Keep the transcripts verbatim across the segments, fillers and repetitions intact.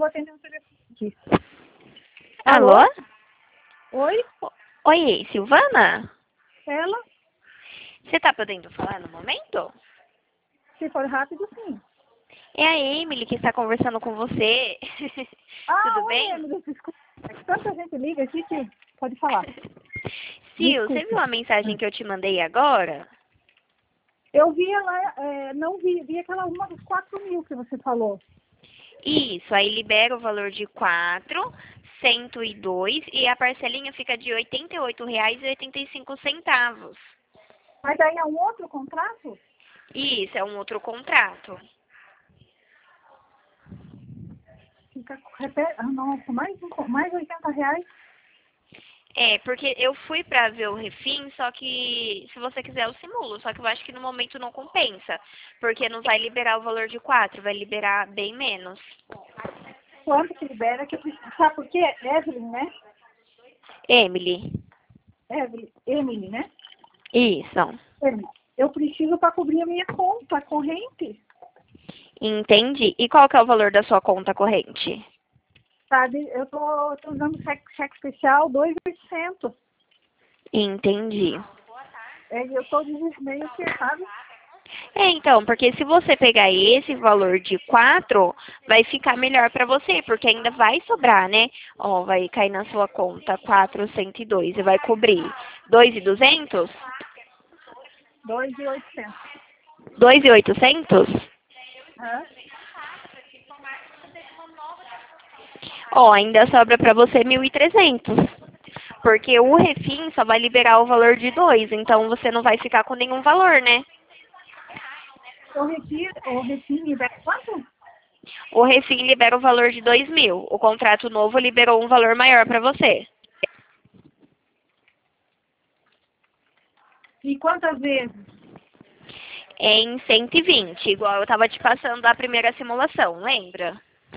vou atender um telefone aqui. Alô? Alô? Oi? Oi, Silvana? Ela? Você tá podendo falar no momento? Se for rápido, sim. É a Emily que está conversando com você. Ah, Tudo oi, bem? Emily, desculpa. É que tanta gente liga aqui que pode falar. Sil, você viu Desculpe. a mensagem que eu te mandei agora? Eu vi ela, é, não vi, vi aquela uma dos quatro mil que você falou. Isso, aí libera o valor de quatro, cento e dois e a parcelinha fica de oitenta e oito reais e oitenta e cinco centavos. Mas aí é um outro contrato? Isso, é um outro contrato. Fica, repete, ah, nossa, mais, um- mais oitenta reais? É, porque eu fui pra ver o refim, só que se você quiser eu simulo, só que eu acho que no momento não compensa, porque não vai liberar o valor de quatro, vai liberar bem menos. Quanto que libera? Que eu preciso, sabe por quê? Evelyn, né? Emily. Evelyn, Emily, né? Isso. Emily, eu preciso para cobrir a minha conta corrente. Entendi. E qual que é o valor da sua conta corrente? Sabe, eu tô, tô usando cheque, cheque especial dois mil e oitocentos. Entendi. É, e eu tô meio que, sabe? É, então, porque se você pegar esse valor de quatro, vai ficar melhor pra você, porque ainda vai sobrar, né? Ó, vai cair na sua conta quatrocentos e dois e vai cobrir dois mil e duzentos? dois mil e oitocentos. dois mil e oitocentos? Hã? Ó, ainda sobra pra você mil e trezentos. Porque o refim só vai liberar o valor de dois, então você não vai ficar com nenhum valor, né? O retiro, o retiro libera quanto? O refim libera o valor de dois mil. O contrato novo liberou um valor maior pra você. E quantas vezes? Em cento e vinte, igual eu tava te passando da primeira simulação, lembra?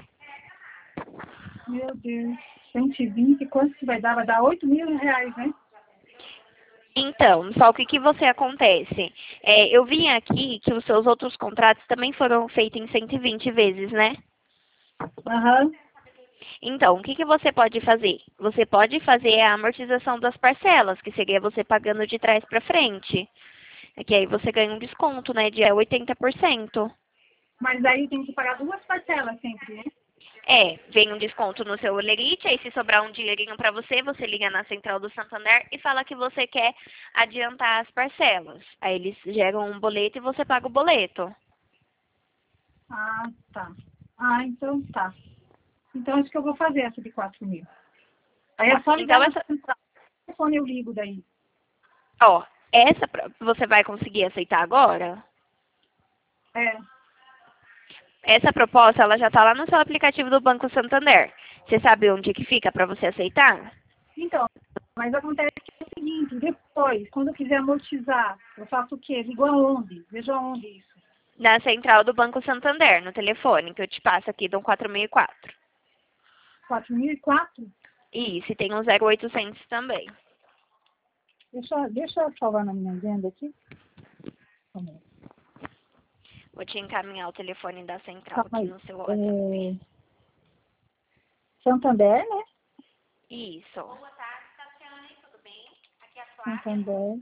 Meu Deus, cento e vinte, quanto que vai dar? Vai dar oito mil reais, né? Então, só que o que você acontece? É, eu vim aqui que os seus outros contratos também foram feitos em cento e vinte vezes, né? Aham. Então, o que, que você pode fazer? Você pode fazer a amortização das parcelas, que seria você pagando de trás para frente. É que aí você ganha um desconto, né, de oitenta por cento. Mas aí tem que pagar duas parcelas sempre, né? É, vem um desconto no seu Olerite, aí se sobrar um dinheirinho para você, você liga na central do Santander e fala que você quer adiantar as parcelas. Aí eles geram um boleto e você paga o boleto. Ah, tá. Ah, então tá. Então acho que eu vou fazer essa de quatro mil. Aí é Tá, só ligar então na essa, central. O telefone eu ligo daí. ó, essa pra- você vai conseguir aceitar agora? É. Essa proposta, ela já tá lá no seu aplicativo do Banco Santander. Você sabe onde que fica para você aceitar? Então, mas acontece que é o seguinte, depois, quando eu quiser amortizar, eu faço o quê? Ligo aonde? Vejo aonde isso. Na central do Banco Santander, no telefone, que eu te passo aqui, do quatro mil e quatro. quatro mil e quatro? Isso, e tem um zero oitocentos também. Deixa, deixa eu salvar na minha agenda aqui. Calma aí. Vou te encaminhar o telefone da central Calma aqui aí. no seu WhatsApp. É, Santander, né? Isso. Santander.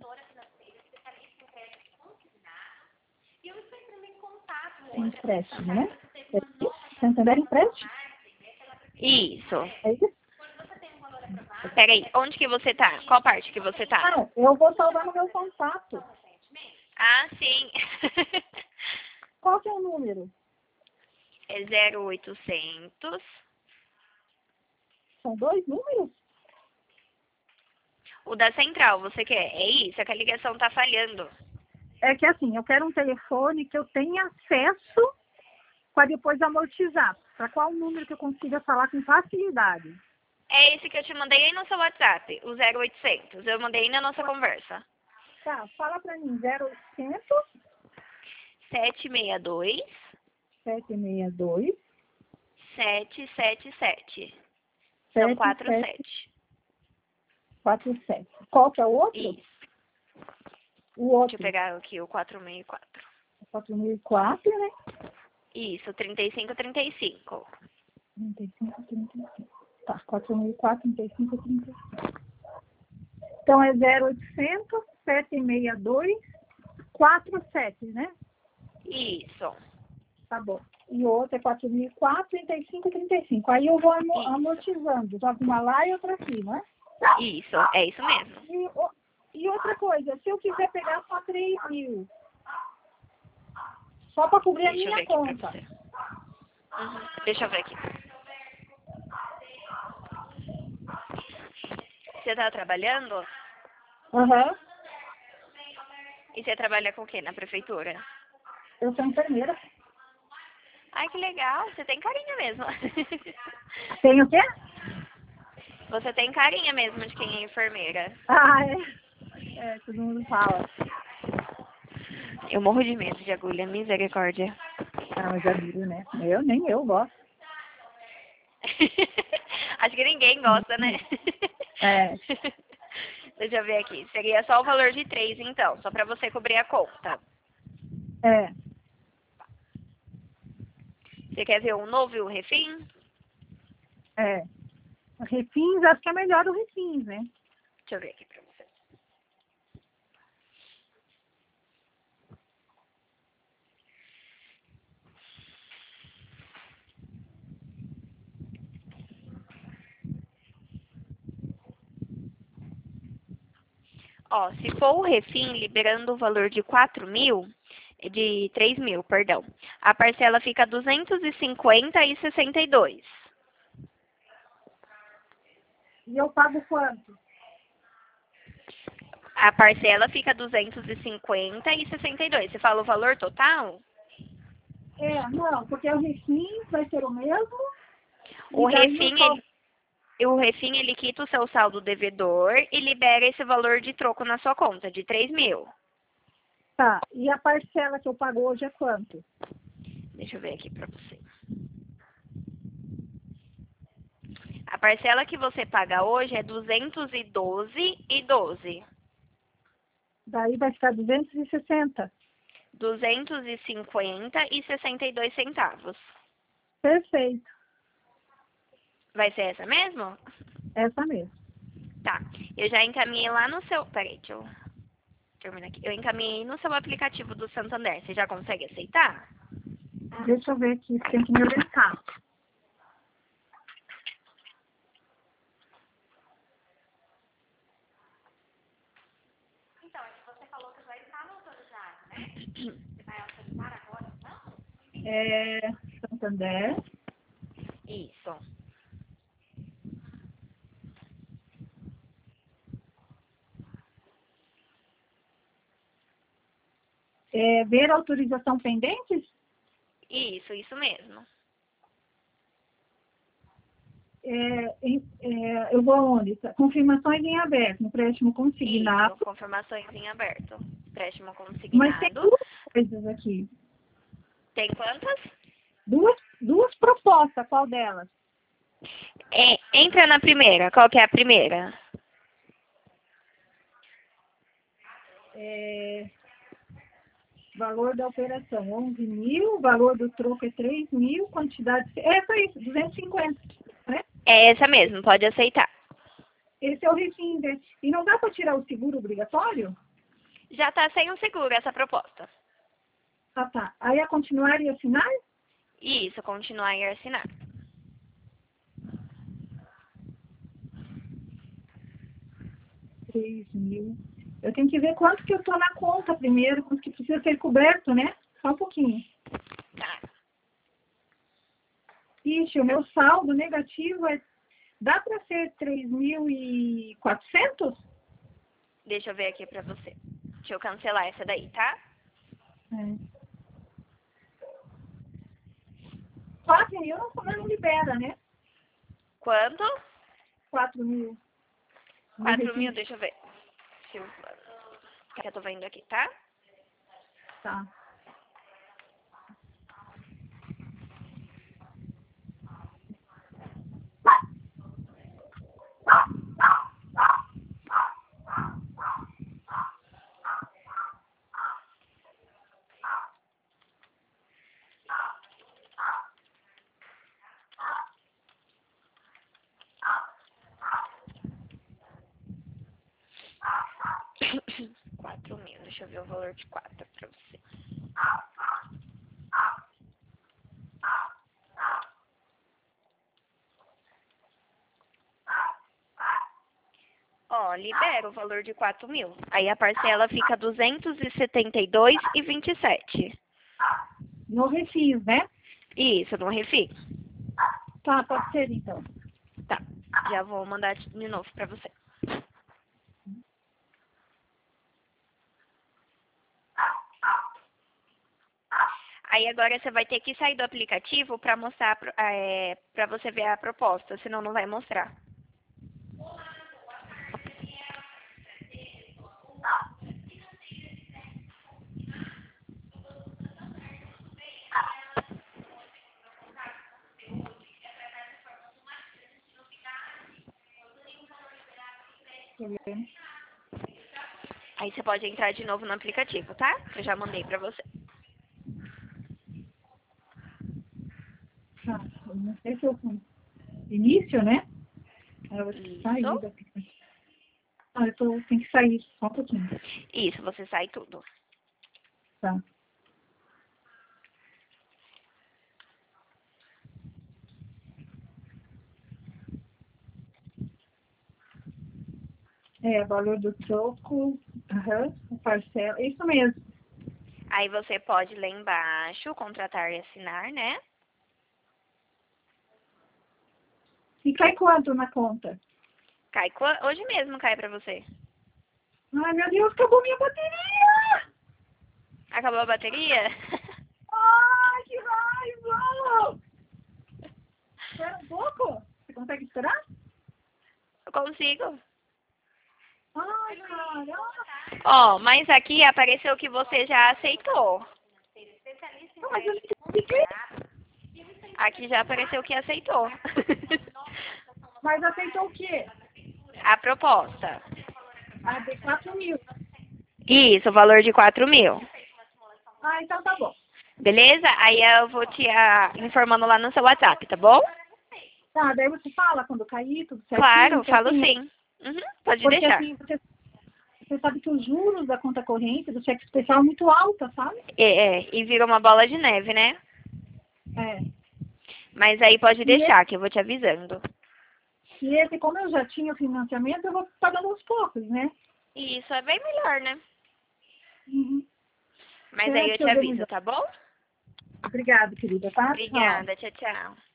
Empréstimo, né? É isso? Santander empréstimo? Isso. É isso? Peraí, onde que você tá? Qual parte que você tá? Ah, eu vou salvar no meu contato. Ah, sim. Qual que é o número? É zero oitocentos. São dois números? O da central, você quer? É isso, é que a ligação tá falhando. É que assim, eu quero um telefone que eu tenha acesso para depois amortizar. Para qual número que eu consiga falar com facilidade? É esse que eu te mandei aí no seu WhatsApp, o zero oitocentos. Eu mandei aí na nossa conversa. Tá, fala para mim, zero oitocentos, sete seis dois, sete seis dois, sete sete sete. São sete quatro sete sete. quatro sete. Qual que é o outro? Isso. O Deixa eu outro, pegar aqui o quatro seis quatro. quatro mil e quatro, né? Isso, trinta e cinco trinta e cinco. trinta e cinco, trinta e cinco. Tá, quatro mil e quatro, trinta e cinco, trinta e cinco. Então é zero oitocentos, setecentos e sessenta e dois, quarenta e sete, né? Isso. Tá bom. E o outro é quatro mil e quatro, trinta e cinco, trinta e cinco. Aí eu vou amo- Isso. amortizando. Jogo uma lá e outra aqui, não é? Isso, é isso mesmo. E, o- e outra coisa, se eu quiser pegar só três mil, só para cobrir a Deixa eu ver minha aqui pra conta. você. Uhum. Deixa eu ver aqui. Você tá trabalhando? Aham. E você trabalha com o quê na prefeitura? Eu sou enfermeira. Ai, que legal. Você tem carinha mesmo. Tem o quê? Você tem carinha mesmo de quem é enfermeira. Ah, é. É, todo mundo fala. Eu morro de medo de agulha, misericórdia. Ah, eu já vi, né? Eu, nem eu gosto. Acho que ninguém gosta, né? É. Deixa eu ver aqui. Seria só o valor de três, então, só pra você cobrir a conta. É. Você quer ver o novo e o refim? É. Refins, acho que é melhor o refins, né? Deixa eu ver aqui pra você. Ó, se for o refim liberando o valor de quatro mil, de três mil, perdão, a parcela fica duzentos e cinquenta e sessenta e dois. E eu pago quanto? A parcela fica duzentos e cinquenta e sessenta e dois. Você fala o valor total? É, não, porque o refins vai ser o mesmo. O E daí eu refim, só... ele, o refim, ele quita o seu saldo devedor e libera esse valor de troco na sua conta, de três mil. Tá. E a parcela que eu pago hoje é quanto? Deixa eu ver aqui pra você. A parcela que você paga hoje é duzentos e doze e doze. Daí vai ficar duzentos e sessenta. duzentos e cinquenta e sessenta e dois centavos. Perfeito. Vai ser essa mesmo? Essa mesmo. Tá. Eu já encaminhei lá no seu... Peraí, deixa eu terminar aqui. Eu encaminhei no seu aplicativo do Santander. Você já consegue aceitar? Deixa eu ver aqui, tem que me orientar. Então, é que você falou que já estava autorizado, né? Você vai autorizar agora, não? É, Santander. Isso. É, ver autorização pendentes? Isso, isso mesmo. É, em- é, eu vou aonde? Confirmações em aberto, no empréstimo consignado. Isso, confirmações em aberto. Empréstimo Mas tem consignado. duas coisas aqui. Tem quantas? Duas, duas propostas, qual delas? É, entra na primeira. Qual que é a primeira? É, valor da operação, onze mil, valor do troco é três mil, quantidade... É só isso, duzentos e cinquenta, né? É essa mesmo, pode aceitar. Esse é o refim, né? E não dá para tirar o seguro obrigatório? Já está sem o seguro essa proposta. Ah, tá. Aí a continuar e assinar? Isso, continuar e assinar. três mil. Eu tenho que ver quanto que eu tô na conta primeiro, quanto que precisa ser coberto, né? Só um pouquinho. Tá. Ixi, o meu saldo negativo é... Dá para ser três mil e quatrocentos? Deixa eu ver aqui pra você. Deixa eu cancelar essa daí, tá? É. quatro mil não, não libera, né? Quanto? quatro mil. quatro mil, deixa eu ver. Silvana. Que eu tô vendo aqui, tá? Tá. quatro mil. Deixa eu ver o valor de quatro pra você. Ó, libera o valor de quatro mil. Aí a parcela fica duzentos e setenta e dois e vinte e sete. No refis, né? Isso, no Refi. Tá, pode ser então. Tá, já vou mandar de novo pra você. Aí agora você vai ter que sair do aplicativo pra mostrar, é, pra você ver a proposta, senão não vai mostrar. Aí você pode entrar de novo no aplicativo, tá? Eu já mandei pra você. Tá, eu não sei se eu... Início, né? Eu vou ter que sair Isso. do aplicativo. Ah, eu tô... tenho que sair, só um pouquinho. Isso, você sai tudo. Tá. É, valor do troco, aham, parcela, isso mesmo. Aí você pode lá embaixo, contratar e assinar, né? E cai quanto na conta? Cai qua- hoje mesmo cai pra você. Ai, meu Deus, acabou minha bateria! Acabou a bateria? Ai, que raiva! Espera um pouco. Você consegue esperar? Eu consigo. Ai, caramba! Ó, mas aqui apareceu que você já aceitou. Não, mas eu não entendi. Aqui já apareceu que aceitou. Mas aceitou o quê? A proposta. Ah, de quatro mil. Isso, o valor de quatro mil. Ah, então tá bom. Beleza? Aí eu vou te ah, informando lá no seu WhatsApp, tá bom? Tá, daí você fala quando cair, tudo certinho. Claro, porque, falo assim, sim. Uhum, pode porque deixar. assim, você, você sabe que os juros da conta corrente, do cheque especial, é muito alta, sabe? É, é, e vira uma bola de neve, né? É. Mas aí pode E esse, deixar, que eu vou te avisando. e esse, como eu já tinha o financiamento, eu vou pagando aos poucos, né? E isso é bem melhor, né? Uhum. Mas Você aí vai eu se te aviso, organizar. tá bom? Obrigada, querida, tá? Tchau. Obrigada, tchau, tchau.